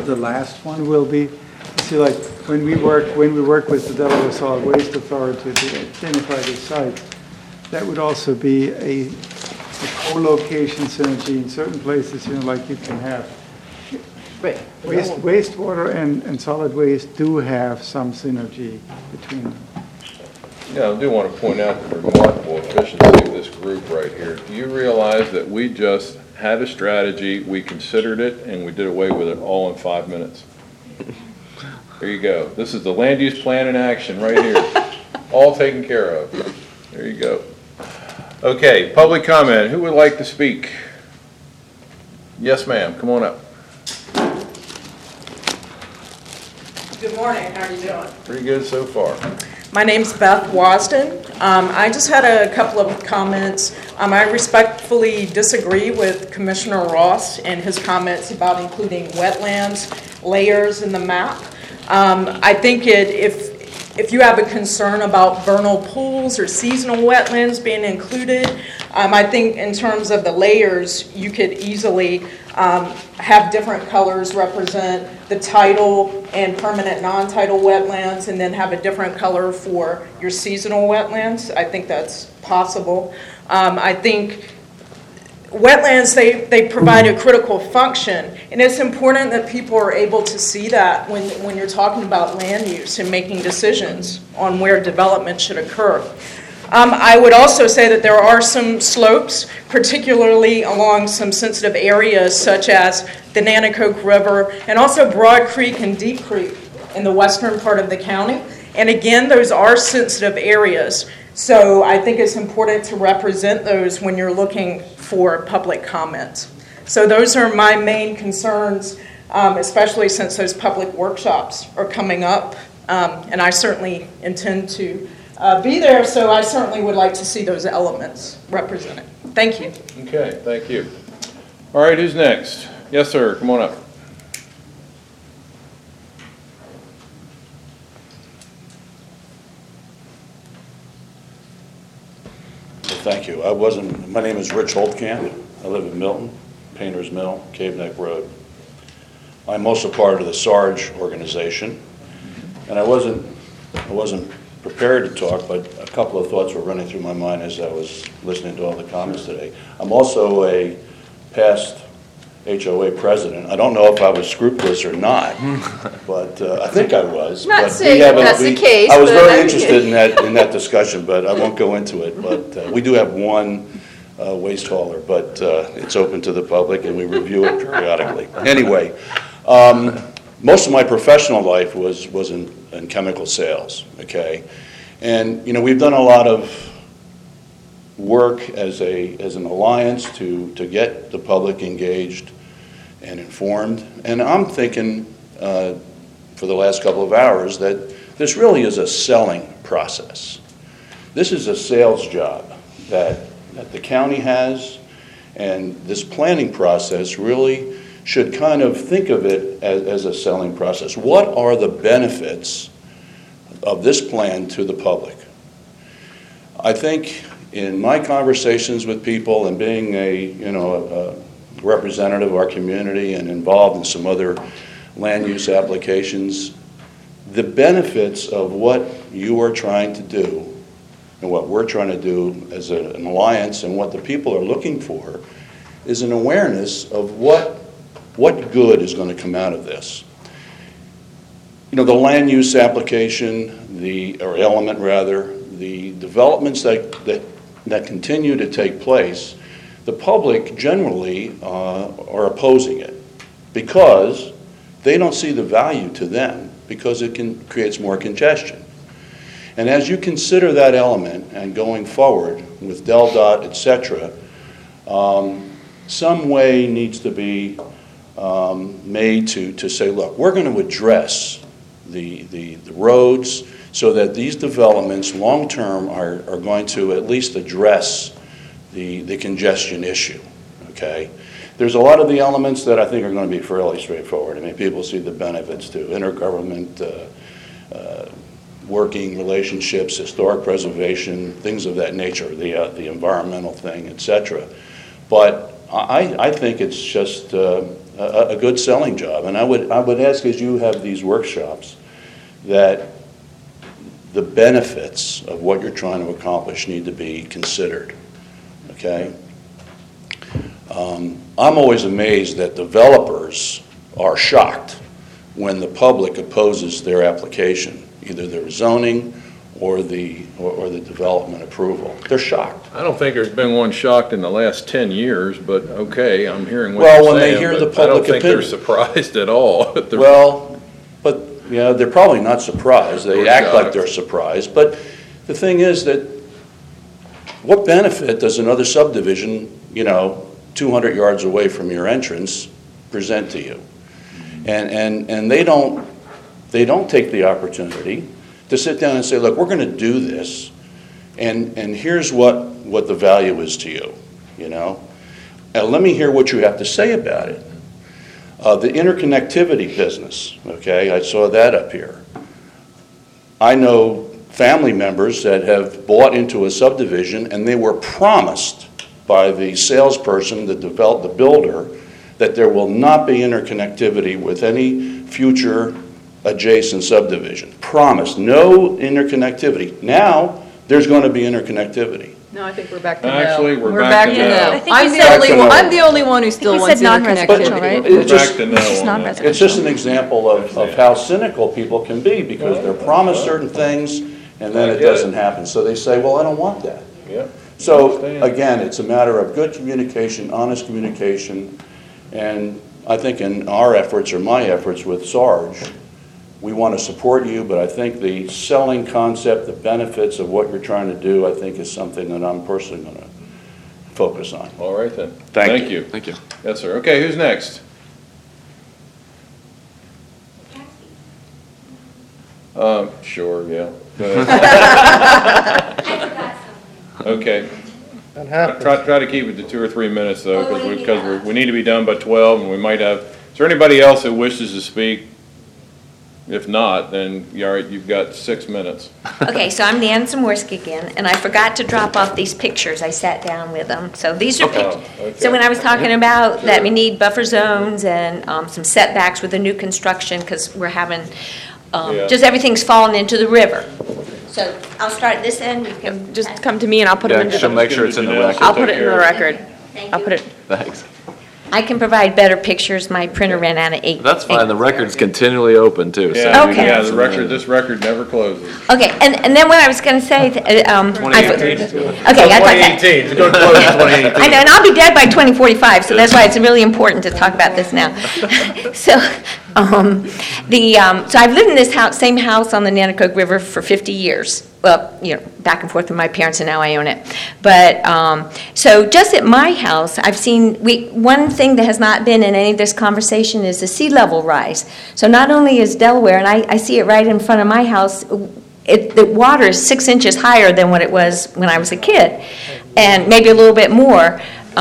the last one will be. See, like when we work with the Delaware Solid Waste Authority to identify the sites, that would also be a co-location synergy in certain places. Like you can have Right. wastewater and solid waste do have some synergy between them. Yeah, I do want to point out the remarkable efficiency of this group right here. Do you realize that we just had a strategy, we considered it, and we did away with it all in 5 minutes? There you go. This is the land use plan in action right here. All taken care of. There you go. Okay, public comment. Who would like to speak? Yes, ma'am. Come on up. Good morning. How are you doing? Pretty good so far. My name's Beth Wasden. I just had a couple of comments. I respectfully disagree with Commissioner Ross and his comments about including wetlands layers in the map. I think if you have a concern about vernal pools or seasonal wetlands being included, I think in terms of the layers, you could easily have different colors represent the tidal and permanent non-tidal wetlands, and then have a different color for your seasonal wetlands. I think that's possible. I think wetlands, they provide a critical function, and it's important that people are able to see that when you're talking about land use and making decisions on where development should occur. I would also say that there are some slopes, particularly along some sensitive areas such as the Nanticoke River and also Broad Creek and Deep Creek in the western part of the county. And again, those are sensitive areas. So I think it's important to represent those when you're looking for public comment. So those are my main concerns, especially since those public workshops are coming up. And I certainly intend to be there, so I certainly would like to see those elements represented. Thank you. Okay, thank you. All right, who's next? Yes, sir. Come on up. Thank you. My name is Rich Holtkamp. I live in Milton, Painters Mill, Cave Neck Road. I'm also part of the SARG organization, and I wasn't prepared to talk, but a couple of thoughts were running through my mind as I was listening to all the comments today. I'm also a past HOA president. I don't know if I was scrupulous or not, but I think I was. Not but saying that's the case. I was but very interested in that discussion, but I won't go into it. But we do have one waste hauler, but it's open to the public, and we review it periodically. Anyway, most of my professional life was in chemical sales, okay? And, we've done a lot of work as an alliance to get the public engaged and informed. And I'm thinking for the last couple of hours that this really is a selling process. This is a sales job that the county has, and this planning process really should kind of think of it as a selling process. What are the benefits of this plan to the public? I think in my conversations with people and being a representative of our community and involved in some other land use applications, the benefits of what you are trying to do and what we're trying to do as an alliance and what the people are looking for is an awareness of what good is going to come out of this. The land use application, or element rather, the developments that continue to take place, the public generally are opposing it because they don't see the value to them because it creates more congestion. And as you consider that element and going forward with DelDOT, et cetera, some way needs to be made to say, look, we're going to address the roads so that these developments long-term are going to at least address the congestion issue, okay? There's a lot of the elements that I think are going to be fairly straightforward. I mean, people see the benefits to intergovernment working relationships, historic preservation, things of that nature, the environmental thing, et cetera. But I think it's just a good selling job. And I would ask, as you have these workshops, that the benefits of what you're trying to accomplish need to be considered, okay? I'm always amazed that developers are shocked when the public opposes their application, either their zoning or the development approval. They're shocked. I don't think there's been one shocked in the last 10 years, but okay, I'm hearing what Well, you're when they saying, hear the but I don't public think they're opinion. surprised at all. Well, but, yeah, they're probably not surprised. They They're act like shocked. they're surprised. But the thing is that what benefit does another subdivision, 200 yards away from your entrance present to you? And they don't take the opportunity to sit down and say, look, we're going to do this, and here's what the value is to you, And let me hear what you have to say about it. The interconnectivity business, okay, I saw that up here. I know family members that have bought into a subdivision and they were promised by the salesperson, the builder, that there will not be interconnectivity with any future adjacent subdivision. Promised, no interconnectivity. Now, there's going to be interconnectivity. No, I think we're back to no. Actually, we're back to no. no. I think I'm he the said- only Back to one, no. I'm the only one who still we wants said non-residential, interconnection. right? We're It's just- back to no This is on that. non-residential. It's just an example of how cynical people can be because they're promised certain things and then it doesn't happen. So they say, well, I don't want that. Yep. So Understand. again, it's a matter of good communication, honest communication, and I think in our efforts or my efforts with Sarge, we want to support you, but I think the selling concept, the benefits of what you're trying to do, I think is something that I'm personally going to focus on. All right then. Thank you. Thank you. Yes, sir. Okay, who's next? Sure, yeah. Go ahead. Okay. Try to keep it to 2 or 3 minutes though, because we need to be done by 12 and we might have, is there anybody else that wishes to speak? If not, then, all right, you've got 6 minutes. Okay, so I'm Nan Zamorski again, and I forgot to drop off these pictures. I sat down with them. So these are pictures. okay. So when I was talking about that we need buffer zones and some setbacks with the new construction, because we're having, Yeah. just everything's falling into the river. So I'll start this end. You can Just come to me and I'll put them Yeah, into she'll the, make sure it's in the I'll record. I'll put it in the record. Thank I'll you. put it, Thanks. I can provide better pictures. My printer ran out of ink. That's fine, the record's continually open too, so. Yeah, Okay. yeah, this record never closes. Okay, and then what I was going to say, okay, I thought that. 2018, it's going to close in 2018. I know, and I'll be dead by 2045, so that's why it's really important to talk about this now. So, so I've lived in this house, same house on the Nanticoke River for 50 years. Well, back and forth with my parents, and now I own it. But, so just at my house, I've seen, one thing that has not been in any of this conversation is the sea level rise. So not only is Delaware, and I see it right in front of my house, the water is 6 inches higher than what it was when I was a kid, and maybe a little bit more.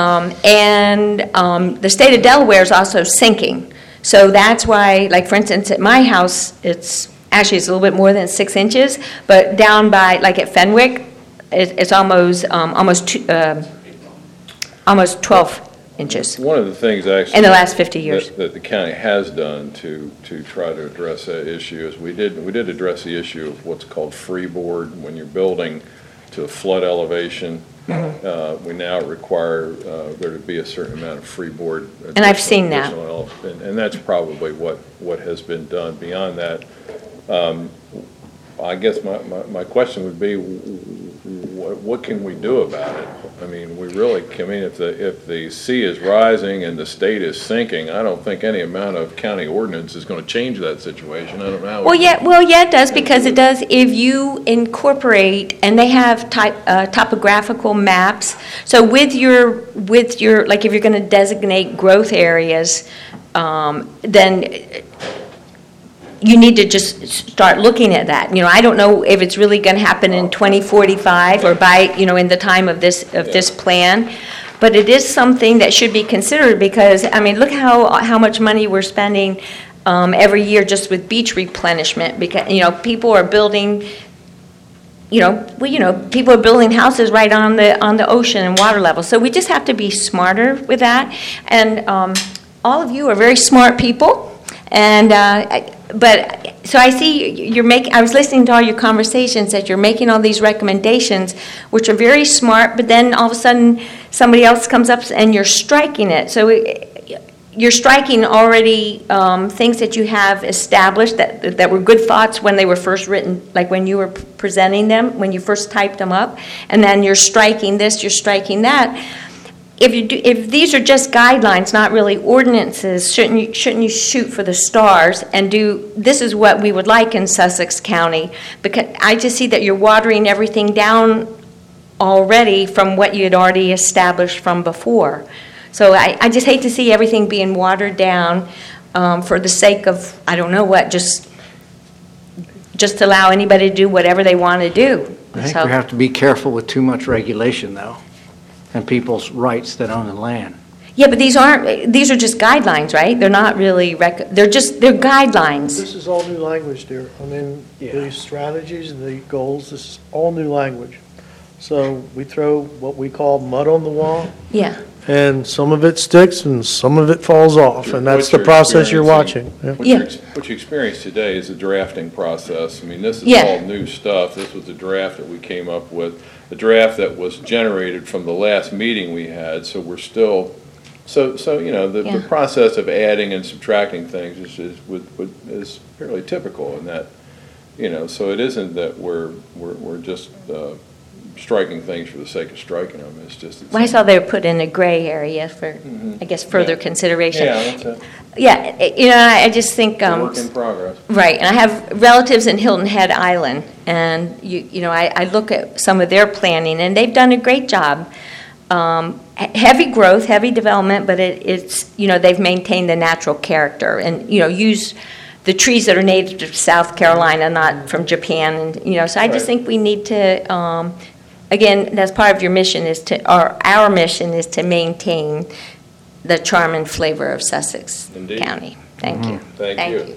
The state of Delaware is also sinking. So that's why, like for instance, at my house, it's a little bit more than 6 inches, but down by, like at Fenwick, it's almost 12 inches One of the things actually. in the last 50 years. That the county has done to try to address that issue is we did address the issue of what's called freeboard when you're building to a flood elevation. We now require there to be a certain amount of freeboard. And I've seen that. And that's probably what has been done. Beyond that, I guess my question would be, what can we do about it? I mean, if the sea is rising and the state is sinking, I don't think any amount of county ordinance is going to change that situation. I don't know how. Well, yeah, it does, because it does, if you incorporate, and they have topographical maps, so with your, like if you're going to designate growth areas, then you need to just start looking at that. I don't know if it's really going to happen in 2045 or by, in the time of this plan, but it is something that should be considered because, look how much money we're spending every year just with beach replenishment because, people are building, people are building houses right on the ocean and water level. So we just have to be smarter with that. And all of you are very smart people, and, so I see you're making, I was listening to all your conversations, that you're making all these recommendations, which are very smart, but then all of a sudden, somebody else comes up and you're striking it. So you're striking already things that you have established that were good thoughts when they were first written, like when you were presenting them, when you first typed them up, and then you're striking this, you're striking that. If these are just guidelines, not really ordinances, shouldn't you shoot for the stars and do, this is what we would like in Sussex County? Because I just see that you're watering everything down already from what you had already established from before. So I just hate to see everything being watered down for the sake of, I don't know what, just to allow anybody to do whatever they want to do. I think we have to be careful with too much regulation, though, and people's rights that own the land. Yeah, but these are just guidelines, right? They're not really, they're guidelines. This is all new language, dear. I mean, the strategies and the goals, this is all new language. So we throw what we call mud on the wall, Yeah. and some of it sticks and some of it falls off, and that's the process you're watching. Yeah. What you experience today is a drafting process. I mean, this is Yeah. all new stuff. This was the draft that we came up with, the draft that was generated from the last meeting we had, so we're still, so the Yeah. process of adding and subtracting things is fairly typical in that, so it isn't that we're just striking things for the sake of striking them. It's just. Well, I saw they were put in a gray area for, I guess, further consideration. Yeah, that's a Yeah, I just think. work in progress. Right, and I have relatives in Hilton Head Island, and I look at some of their planning, and they've done a great job. Heavy growth, heavy development, but it's they've maintained the natural character, and use the trees that are native to South Carolina, not from Japan, and so I just think we need to. Again, that's part of your mission our mission is to maintain the charm and flavor of Sussex Indeed. County. Thank you. Thank you.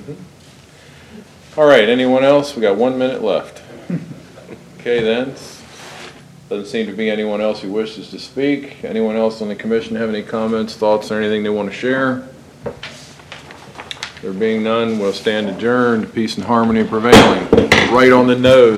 All right, anyone else? We got 1 minute left. Okay, then. Doesn't seem to be anyone else who wishes to speak. Anyone else on the commission have any comments, thoughts, or anything they want to share? There being none, we'll stand adjourned, peace and harmony prevailing. Right on the nose.